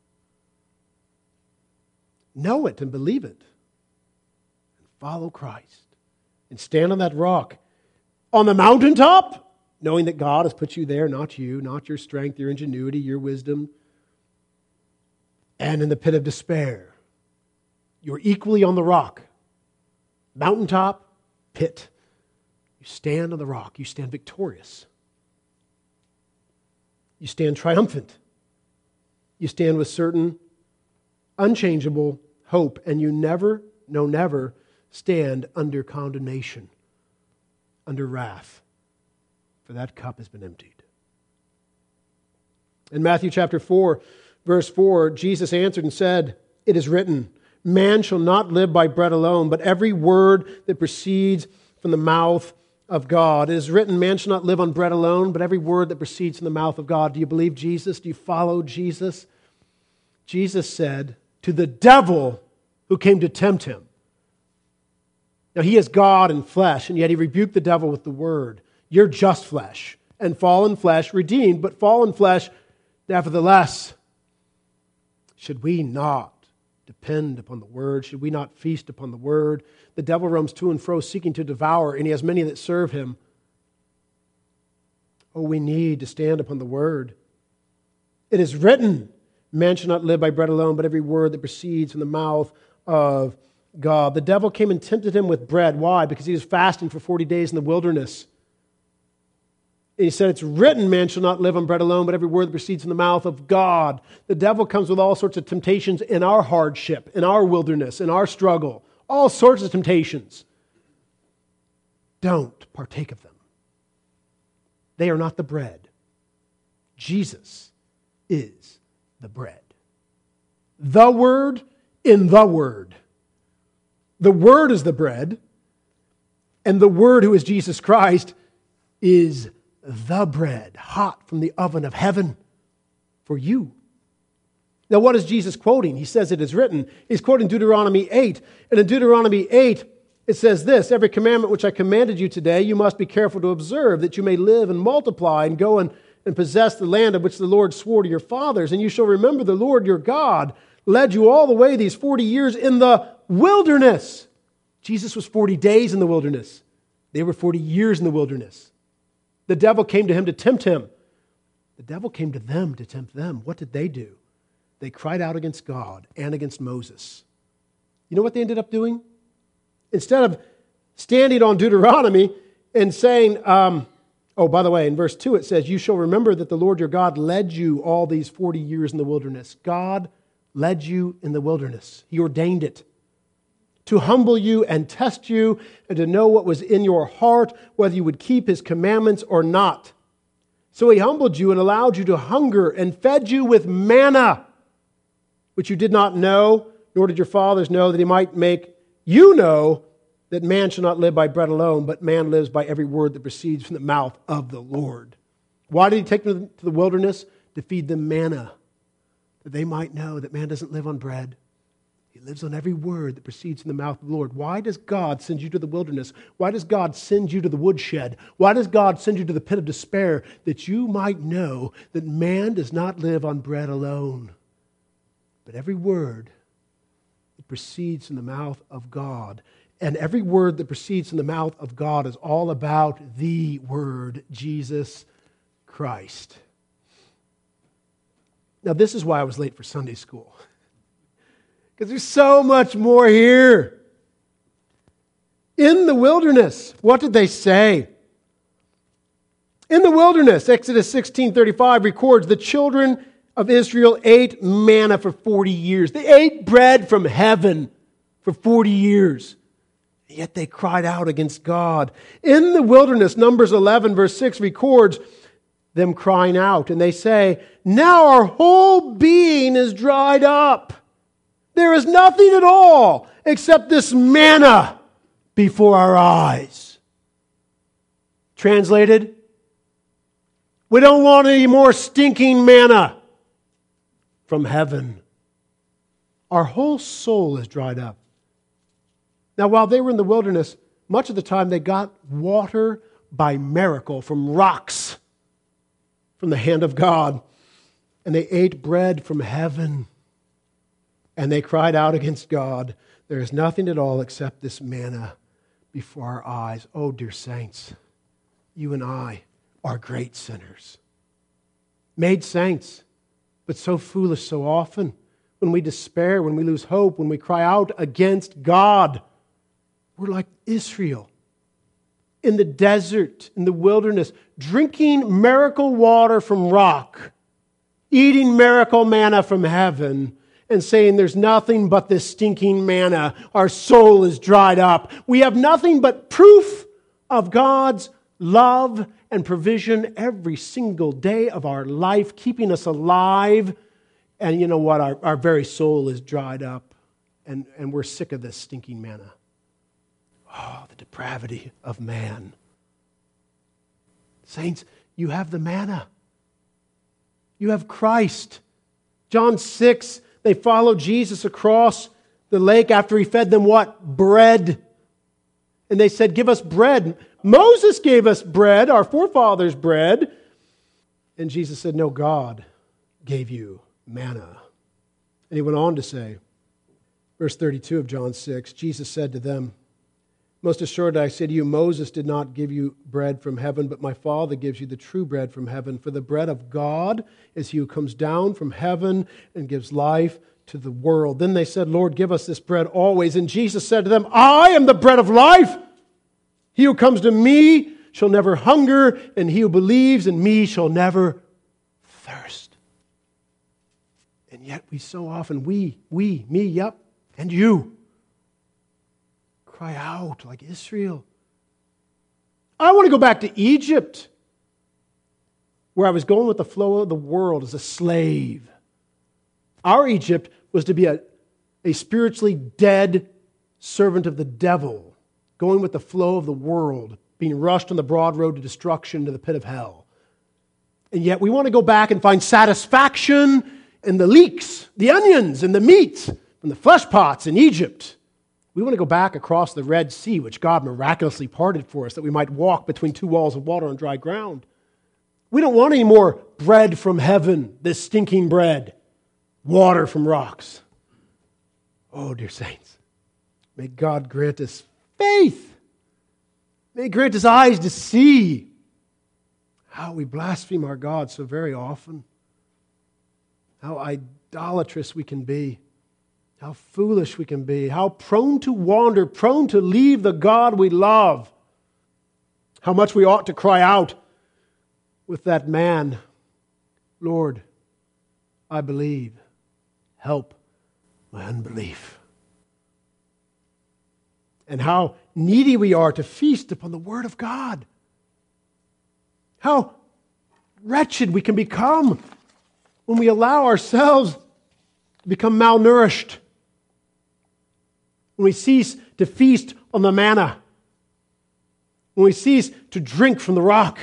Speaker 1: Know it and believe it. And follow Christ. And stand on that rock. On the mountaintop, knowing that God has put you there, not you, not your strength, your ingenuity, your wisdom. And in the pit of despair, you're equally on the rock. Mountaintop, pit. You stand on the rock. You stand victorious. You stand triumphant. You stand with certain, unchangeable hope, and you never, no never, stand under condemnation, under wrath, for that cup has been emptied. In Matthew chapter 4, verse 4, Jesus answered and said, "It is written, man shall not live by bread alone, but every word that proceeds from the mouth of God." It is written, man shall not live on bread alone, but every word that proceeds from the mouth of God. Do you believe Jesus? Do you follow Jesus? Jesus said to the devil who came to tempt him. Now he is God in flesh, and yet he rebuked the devil with the word. You're just flesh, and fallen flesh redeemed, but fallen flesh nevertheless. Should we not depend upon the word? Should we not feast upon the word? The devil roams to and fro seeking to devour, and he has many that serve him. Oh, we need to stand upon the word. It is written, man shall not live by bread alone, but every word that proceeds from the mouth of God. The devil came and tempted him with bread. Why? Because he was fasting for 40 days in the wilderness. And he said, it's written, man shall not live on bread alone, but every word that proceeds from the mouth of God. The devil comes with all sorts of temptations in our hardship, in our wilderness, in our struggle. All sorts of temptations. Don't partake of them. They are not the bread. Jesus is the bread. The Word in the Word. The Word is the bread, and the Word, who is Jesus Christ, is the bread, hot from the oven of heaven for you. Now, what is Jesus quoting? He says it is written. He's quoting Deuteronomy 8. And in Deuteronomy 8, it says this, every commandment which I commanded you today, you must be careful to observe, that you may live and multiply and go and possess the land of which the Lord swore to your fathers. And you shall remember the Lord your God led you all the way these 40 years in the wilderness. Jesus was 40 days in the wilderness. They were 40 years in the wilderness. The devil came to him to tempt him. The devil came to them to tempt them. What did they do? They cried out against God and against Moses. You know what they ended up doing? Instead of standing on Deuteronomy and saying, oh, by the way, in verse 2 it says, you shall remember that the Lord your God led you all these 40 years in the wilderness. God led you in the wilderness. He ordained it to humble you and test you and to know what was in your heart, whether you would keep his commandments or not. So he humbled you and allowed you to hunger and fed you with manna, which you did not know, nor did your fathers know, that he might make you know that man shall not live by bread alone, but man lives by every word that proceeds from the mouth of the Lord. Why did he take them to the wilderness? To feed them manna, that they might know that man doesn't live on bread. He lives on every word that proceeds from the mouth of the Lord. Why does God send you to the wilderness? Why does God send you to the woodshed? Why does God send you to the pit of despair? That you might know that man does not live on bread alone, but every word that proceeds from the mouth of God. And every word that proceeds from the mouth of God is all about the Word, Jesus Christ. Now, this is why I was late for Sunday school. Because there's so much more here. In the wilderness, what did they say? In the wilderness, Exodus 16:35 records the children of Israel ate manna for 40 years. They ate bread from heaven for 40 years. Yet they cried out against God. In the wilderness, Numbers 11 verse 6 records them crying out, and they say, now our whole being is dried up. There is nothing at all except this manna before our eyes. Translated, we don't want any more stinking manna from heaven. Our whole soul is dried up. Now, while they were in the wilderness, much of the time they got water by miracle from rocks, from the hand of God. And they ate bread from heaven. And they cried out against God, there is nothing at all except this manna before our eyes. Oh, dear saints, you and I are great sinners. Made saints, but so foolish so often. When we despair, when we lose hope, when we cry out against God, we're like Israel in the desert, in the wilderness, drinking miracle water from rock, eating miracle manna from heaven, and saying there's nothing but this stinking manna. Our soul is dried up. We have nothing but proof of God's love and provision every single day of our life, keeping us alive. And you know what? Our very soul is dried up, and we're sick of this stinking manna. Oh, the depravity of man. Saints, you have the manna. You have Christ. John 6, they followed Jesus across the lake after he fed them what? Bread. And they said, give us bread. Moses gave us bread, our forefathers' bread. And Jesus said, no, God gave you manna. And he went on to say, verse 32 of John 6, Jesus said to them, most assuredly I say to you, Moses did not give you bread from heaven, but my Father gives you the true bread from heaven. For the bread of God is he who comes down from heaven and gives life to the world. Then they said, Lord, give us this bread always. And Jesus said to them, I am the bread of life. He who comes to me shall never hunger, and he who believes in me shall never thirst. And yet we so often, me, yep, and you, cry out like Israel. I want to go back to Egypt, where I was going with the flow of the world as a slave. Our Egypt was to be a spiritually dead servant of the devil, going with the flow of the world, being rushed on the broad road to destruction to the pit of hell. And yet we want to go back and find satisfaction in the leeks, the onions, and the meat from the flesh pots in Egypt. We want to go back across the Red Sea, which God miraculously parted for us, that we might walk between two walls of water on dry ground. We don't want any more bread from heaven, this stinking bread, water from rocks. Oh, dear saints, may God grant us faith. May He grant us eyes to see how we blaspheme our God so very often, how idolatrous we can be, how foolish we can be, how prone to wander, prone to leave the God we love, how much we ought to cry out with that man, Lord, I believe, help my unbelief. And how needy we are to feast upon the Word of God. How wretched we can become when we allow ourselves to become malnourished. When we cease to feast on the manna. When we cease to drink from the rock.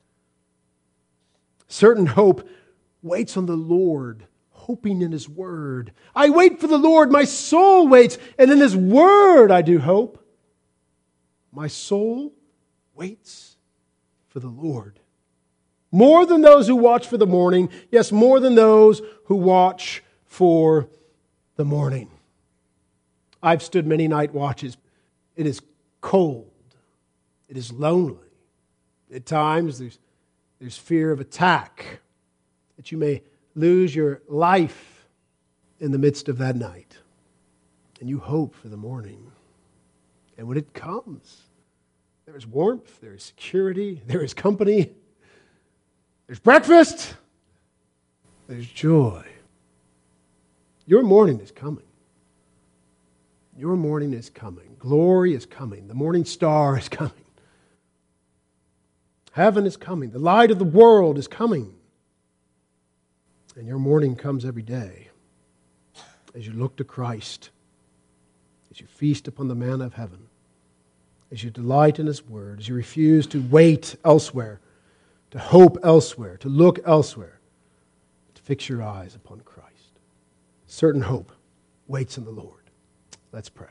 Speaker 1: Certain hope waits on the Lord, hoping in His Word. I wait for the Lord, my soul waits, and in His Word I do hope. My soul waits for the Lord. More than those who watch for the morning, yes, more than those who watch for the morning. I've stood many night watches. It is cold. It is lonely. At times there's fear of attack, that you may lose your life in the midst of that night. And you hope for the morning. And when it comes, there is warmth, there is security, there is company, there's breakfast, there's joy. Your morning is coming. Your morning is coming. Glory is coming. The morning star is coming. Heaven is coming. The light of the world is coming. And your morning comes every day as you look to Christ, as you feast upon the manna of heaven, as you delight in His Word, as you refuse to wait elsewhere, to hope elsewhere, to look elsewhere, to fix your eyes upon Christ. Certain hope waits in the Lord. Let's pray.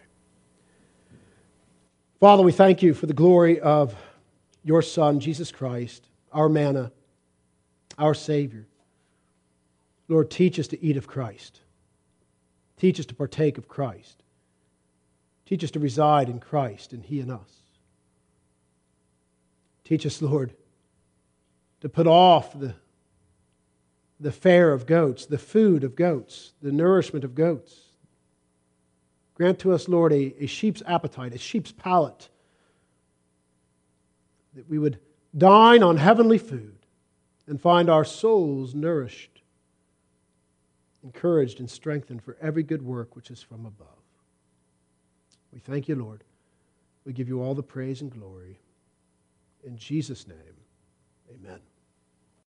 Speaker 1: Father, we thank you for the glory of your Son, Jesus Christ, our manna, our Savior. Lord, teach us to eat of Christ. Teach us to partake of Christ. Teach us to reside in Christ and He in us. Teach us, Lord, to put off the fare of goats, the food of goats, the nourishment of goats. Grant to us, Lord, a sheep's appetite, a sheep's palate, that we would dine on heavenly food and find our souls nourished, encouraged, and strengthened for every good work which is from above. We thank you, Lord. We give you all the praise and glory. In Jesus' name, amen.